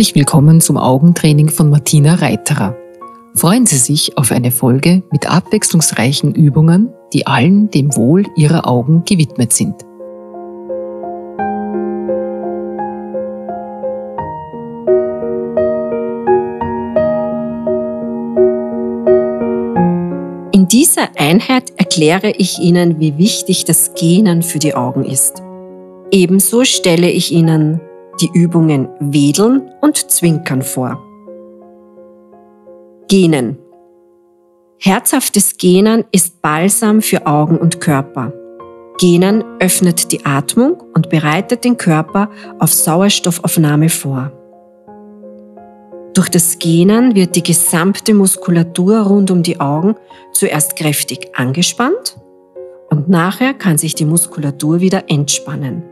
Herzlich willkommen zum Augentraining von Martina Reiterer. Freuen Sie sich auf eine Folge mit abwechslungsreichen Übungen, die allen dem Wohl Ihrer Augen gewidmet sind. In dieser Einheit erkläre ich Ihnen, wie wichtig das Gähnen für die Augen ist. Ebenso stelle ich Ihnen die Übungen Wedeln und Zwinkern vor. Gähnen. Herzhaftes Gähnen ist Balsam für Augen und Körper. Gähnen öffnet die Atmung und bereitet den Körper auf Sauerstoffaufnahme vor. Durch das Gähnen wird die gesamte Muskulatur rund um die Augen zuerst kräftig angespannt und nachher kann sich die Muskulatur wieder entspannen.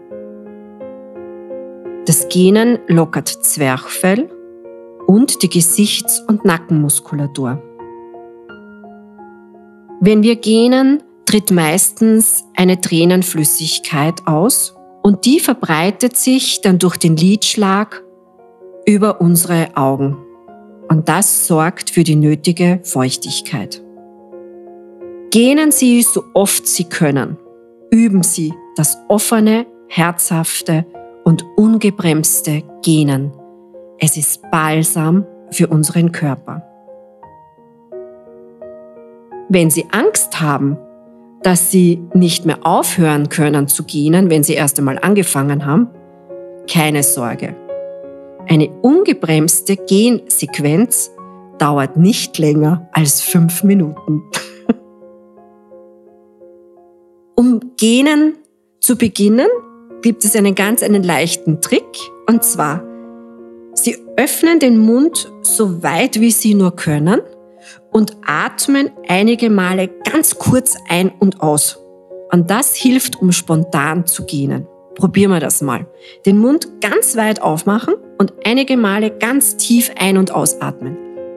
Das Gähnen lockert Zwerchfell und die Gesichts- und Nackenmuskulatur. Wenn wir gähnen, tritt meistens eine Tränenflüssigkeit aus und die verbreitet sich dann durch den Lidschlag über unsere Augen. Und das sorgt für die nötige Feuchtigkeit. Gähnen Sie so oft Sie können. Üben Sie das offene, herzhafte und ungebremste Gähnen. Es ist Balsam für unseren Körper. Wenn Sie Angst haben, dass Sie nicht mehr aufhören können zu gähnen, wenn Sie erst einmal angefangen haben, keine Sorge. Eine ungebremste Gähnsequenz dauert nicht länger als 5 Minuten. Um Gähnen zu beginnen, gibt es einen leichten Trick, und zwar, Sie öffnen den Mund so weit wie Sie nur können und atmen einige Male ganz kurz ein und aus. Und das hilft, um spontan zu gähnen. Probieren wir das mal. Den Mund ganz weit aufmachen und einige Male ganz tief ein- und ausatmen.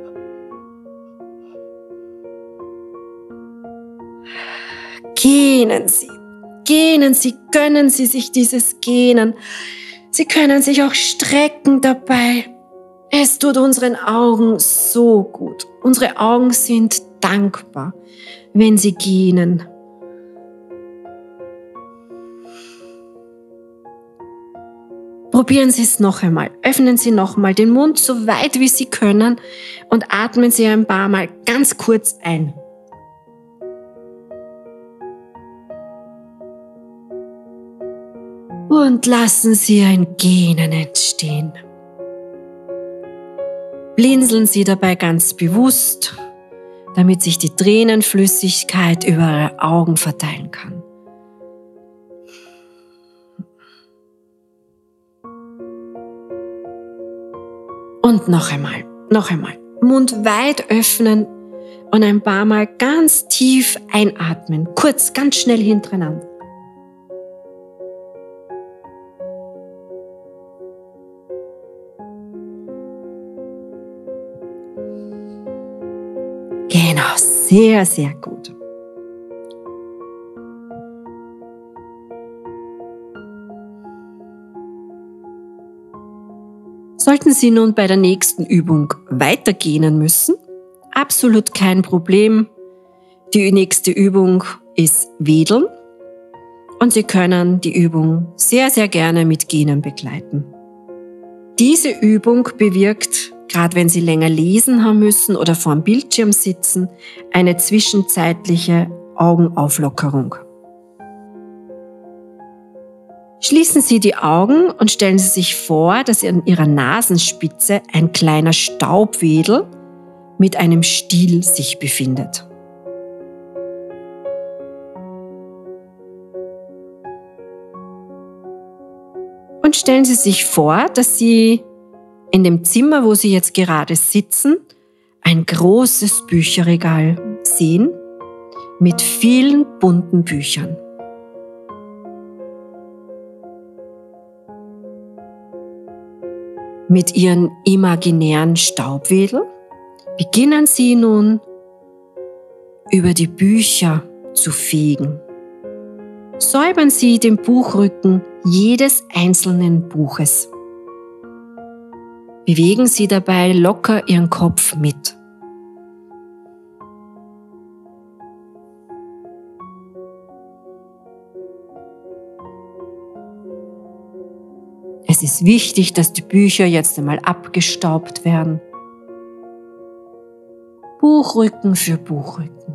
Gähnen Sie. Gähnen Sie, gönnen Sie sich dieses Gähnen. Sie können sich auch strecken dabei. Es tut unseren Augen so gut. Unsere Augen sind dankbar, wenn sie gähnen. Probieren Sie es noch einmal. Öffnen Sie noch einmal den Mund so weit wie Sie können und atmen Sie ein paar Mal ganz kurz ein. Und lassen Sie ein Gähnen entstehen. Blinzeln Sie dabei ganz bewusst, damit sich die Tränenflüssigkeit über Ihre Augen verteilen kann. Und noch einmal. Mund weit öffnen und ein paar Mal ganz tief einatmen. Kurz, ganz schnell hintereinander. Genau, sehr, sehr gut. Sollten Sie nun bei der nächsten Übung weiter gähnen müssen, absolut kein Problem. Die nächste Übung ist Wedeln und Sie können die Übung sehr, sehr gerne mit Gähnen begleiten. Diese Übung bewirkt, gerade wenn Sie länger lesen haben müssen oder vor dem Bildschirm sitzen, eine zwischenzeitliche Augenauflockerung. Schließen Sie die Augen und stellen Sie sich vor, dass an Ihrer Nasenspitze ein kleiner Staubwedel mit einem Stiel sich befindet. Und stellen Sie sich vor, dass Sie in dem Zimmer, wo Sie jetzt gerade sitzen, ein großes Bücherregal sehen mit vielen bunten Büchern. Mit Ihren imaginären Staubwedel beginnen Sie nun, über die Bücher zu fegen. Säubern Sie den Buchrücken jedes einzelnen Buches. Bewegen Sie dabei locker Ihren Kopf mit. Es ist wichtig, dass die Bücher jetzt einmal abgestaubt werden. Buchrücken für Buchrücken.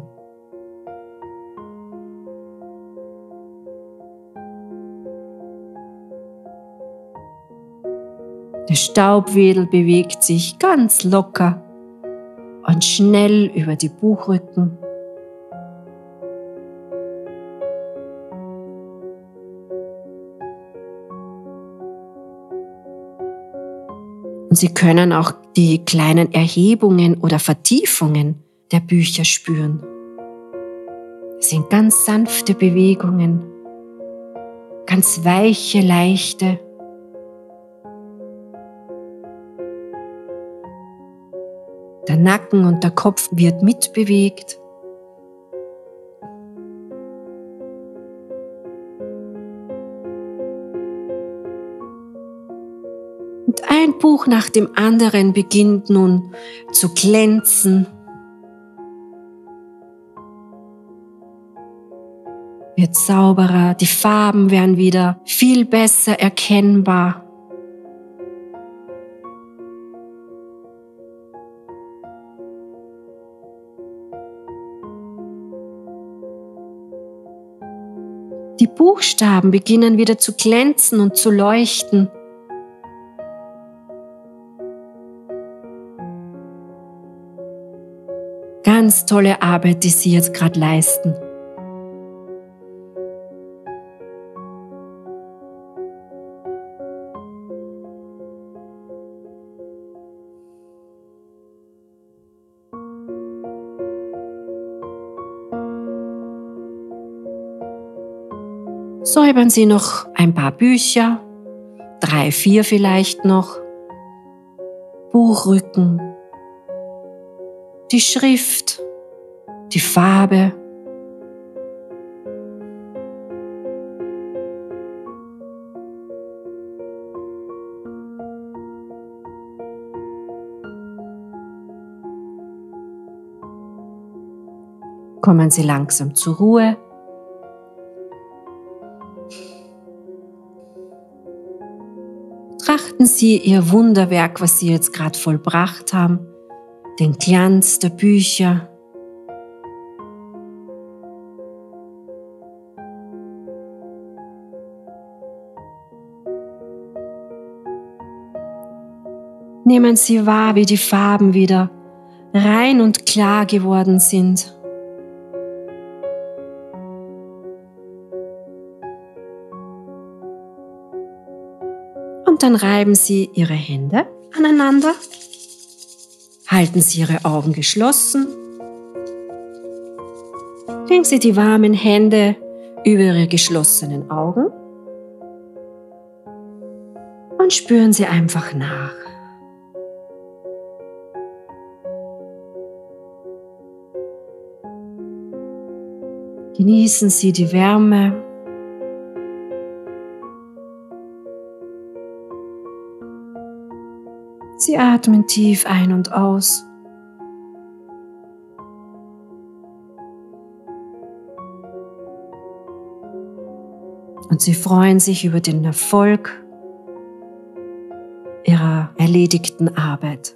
Der Staubwedel bewegt sich ganz locker und schnell über die Buchrücken. Und Sie können auch die kleinen Erhebungen oder Vertiefungen der Bücher spüren. Es sind ganz sanfte Bewegungen, ganz weiche, leichte. Der Nacken und der Kopf wird mitbewegt. Und ein Buch nach dem anderen beginnt nun zu glänzen, wird sauberer, die Farben werden wieder viel besser erkennbar. Die Buchstaben beginnen wieder zu glänzen und zu leuchten. Ganz tolle Arbeit, die Sie jetzt gerade leisten. Säubern Sie noch ein paar Bücher, 3, 4 vielleicht noch, Buchrücken, die Schrift, die Farbe. Kommen Sie langsam zur Ruhe. Betrachten Sie Ihr Wunderwerk, was Sie jetzt gerade vollbracht haben, den Glanz der Bücher. Nehmen Sie wahr, wie die Farben wieder rein und klar geworden sind. Und dann reiben Sie Ihre Hände aneinander, halten Sie Ihre Augen geschlossen, legen Sie die warmen Hände über Ihre geschlossenen Augen und spüren Sie einfach nach. Genießen Sie die Wärme. Sie atmen tief ein und aus. Und Sie freuen sich über den Erfolg Ihrer erledigten Arbeit.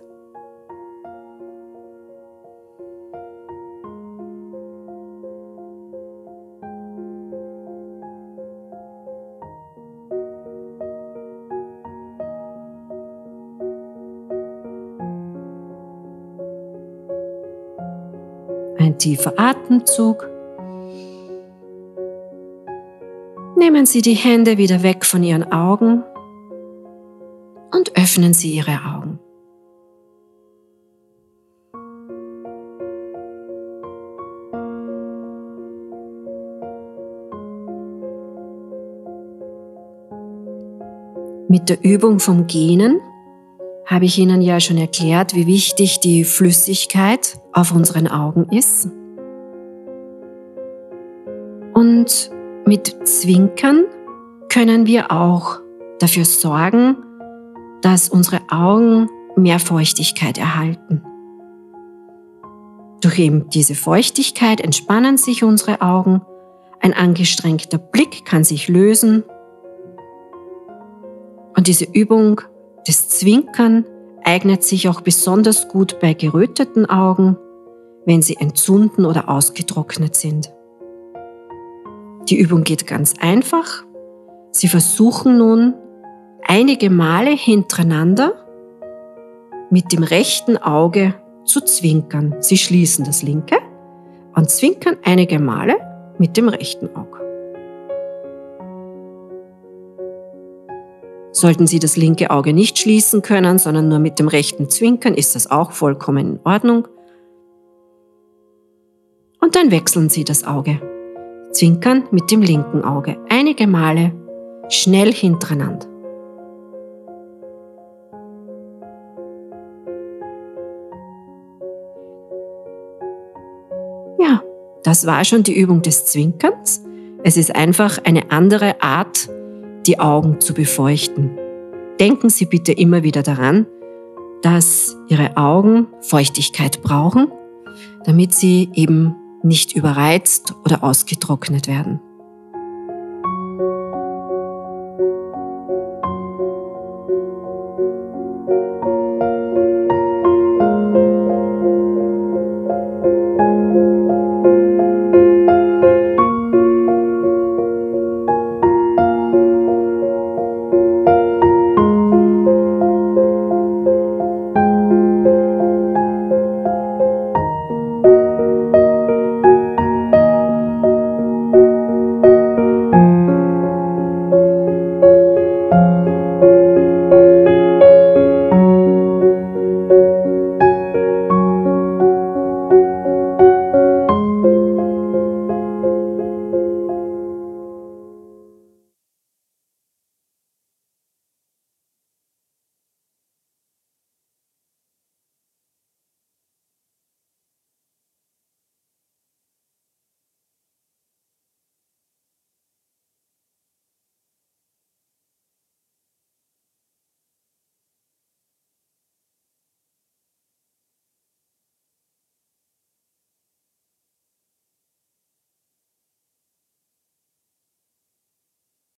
Ein tiefer Atemzug. Nehmen Sie die Hände wieder weg von Ihren Augen und öffnen Sie Ihre Augen. Mit der Übung vom Gähnen habe ich Ihnen ja schon erklärt, wie wichtig die Flüssigkeit auf unseren Augen ist. Und mit Zwinkern können wir auch dafür sorgen, dass unsere Augen mehr Feuchtigkeit erhalten. Durch eben diese Feuchtigkeit entspannen sich unsere Augen, ein angestrengter Blick kann sich lösen und diese Übung des Zwinkern eignet sich auch besonders gut bei geröteten Augen, wenn sie entzünden oder ausgetrocknet sind. Die Übung geht ganz einfach. Sie versuchen nun einige Male hintereinander mit dem rechten Auge zu zwinkern. Sie schließen das linke und zwinkern einige Male mit dem rechten Auge. Sollten Sie das linke Auge nicht schließen können, sondern nur mit dem rechten zwinkern, ist das auch vollkommen in Ordnung. Und dann wechseln Sie das Auge. Zwinkern mit dem linken Auge einige Male schnell hintereinander. Ja, das war schon die Übung des Zwinkerns. Es ist einfach eine andere Art, die Augen zu befeuchten. Denken Sie bitte immer wieder daran, dass Ihre Augen Feuchtigkeit brauchen, damit sie eben nicht überreizt oder ausgetrocknet werden.